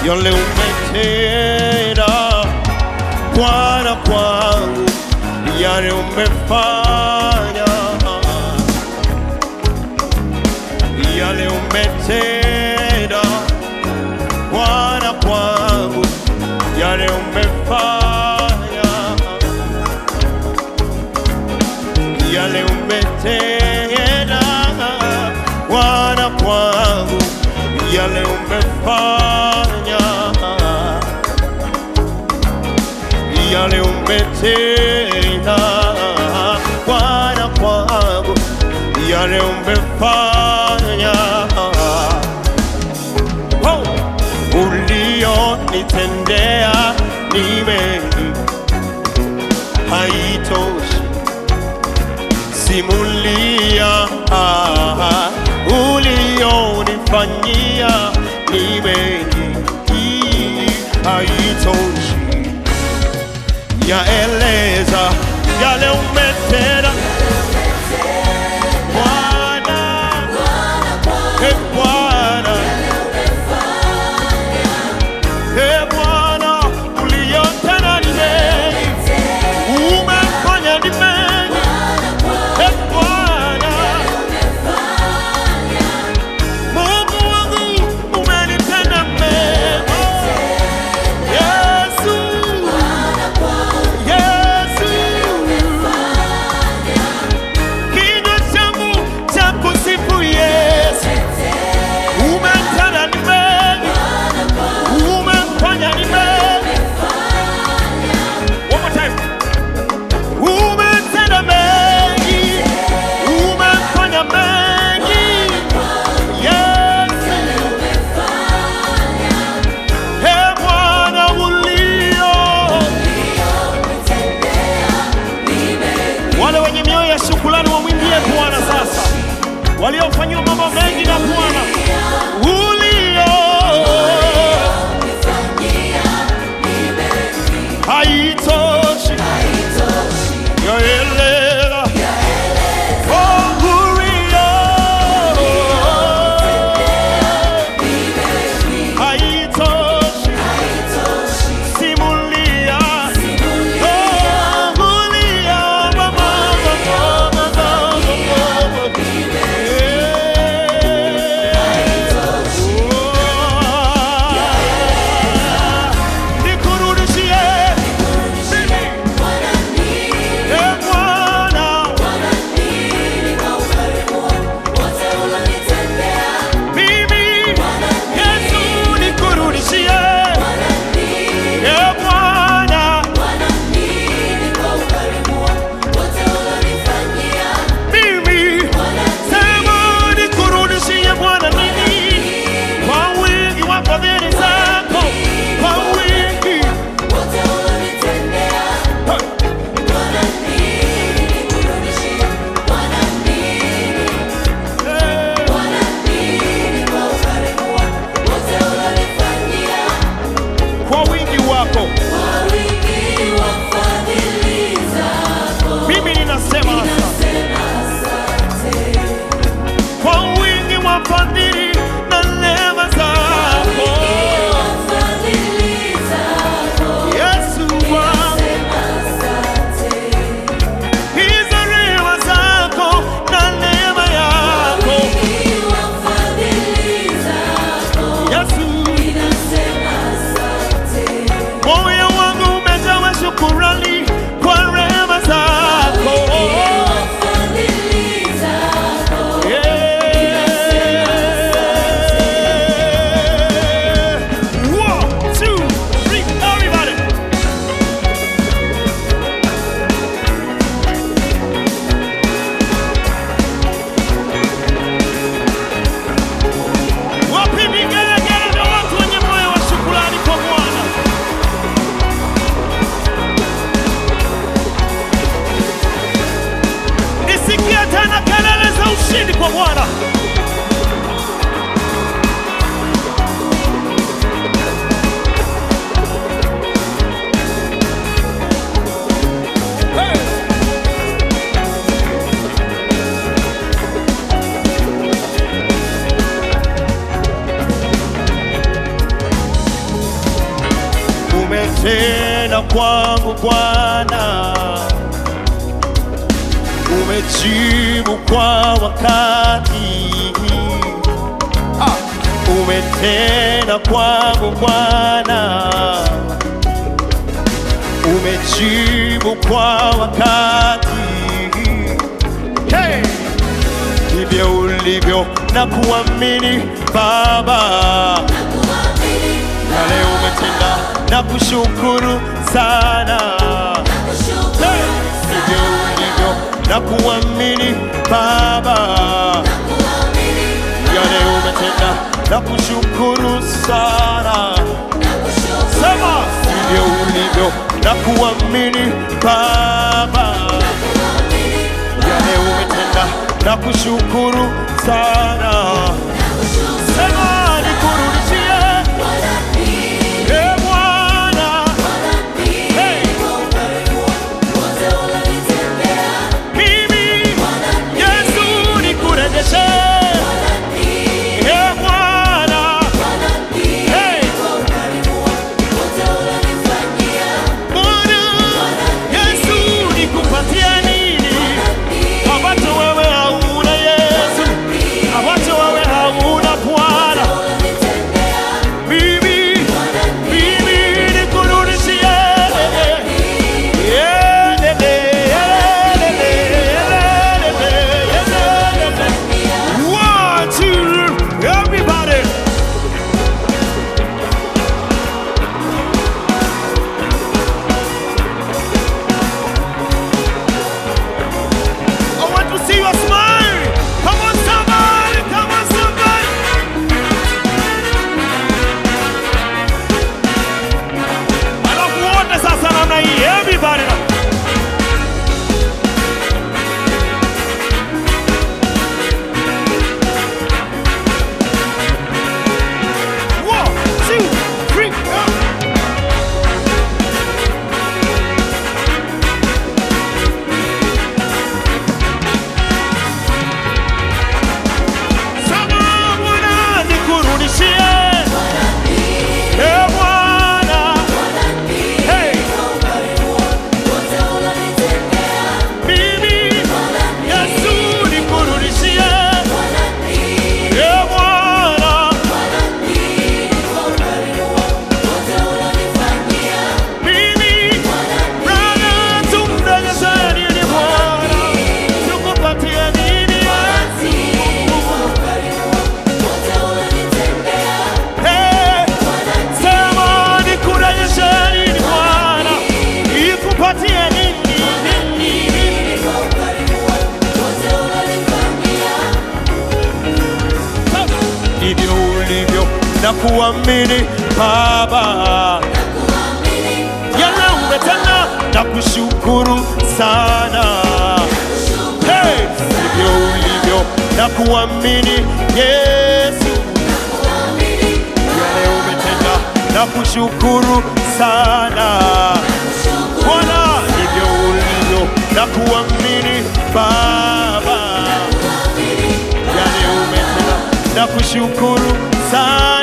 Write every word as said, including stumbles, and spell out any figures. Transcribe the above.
yale umetenda Bwana kwangu, yale umefanya, yale umetenda Bwana kwangu, yale umefanya, yale umetenda Bwana kwangu, yale umefanya, yale umetenda Bwana kwangu, yale umefanya. Oh! Ulionitendea ni mengi, haitoshi simulia. Ah, ulionifanyia ni mengi, haitoshi yaeleza yale umetenda Bwana, e Bwana, e Bwana, uliyotenda ni mengi, umefanya ni mengi, e Bwana, Mungu wangu umenitenda mema, Yesu, Yesu, umetenda kwangu Bwana, umejibu kwa wakati. Ah, umetenda kwangu Bwana, umejibu kwa wakati. Hey! Ndivyo ulivyo na kuamini Baba, yale umetenda na kushukuru sana. Ndivyo ulivyo na kuamini Baba, yale umetenda na kushukuru sana. Sema, ndivyo ulivyo na kuamini Baba, yale umetenda na kushukuru sana. Sema, nikurudishie na kuamini Baba, yale umetenda na kushukuru sana. Hey, ndivyo ulivyo na kuamini Yesu, yale umetenda na kushukuru sana. Bwana, ndivyo ulivyo na kuamini Baba, yale umetenda na kushukuru sana.